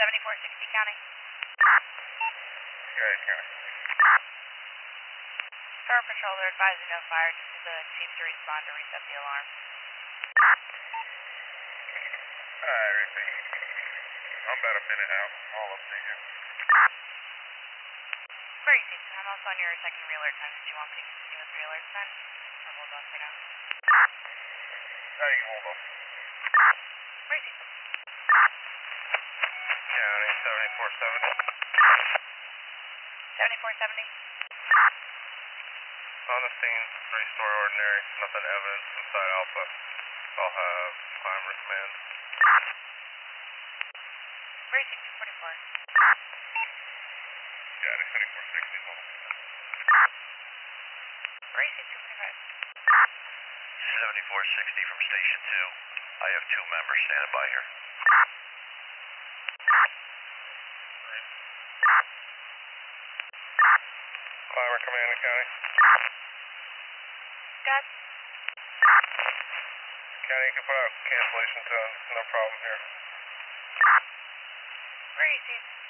7460 County. Good, County. Star Patrol, they're advising no fire. This is the chief to respond to reset the alarm. Alright, repeat. I'm about a minute out. I'll update you. Very easy. I'm also on your second re-alert time. Did you want me to continue with re-alerts then? Or hold on for now? Now you can hold on. Very easy. County 7470. 7470. On the scene, 3-story ordinary, nothing evidence inside Alpha. I'll have climber command. Very easy. 244. County 7460 is on the scene. Very easy. 245. 7460 from Station 2. I have 2 members standing by here. Climber command in County. Got. County, you can put out cancellation tone. No problem here. Very easy.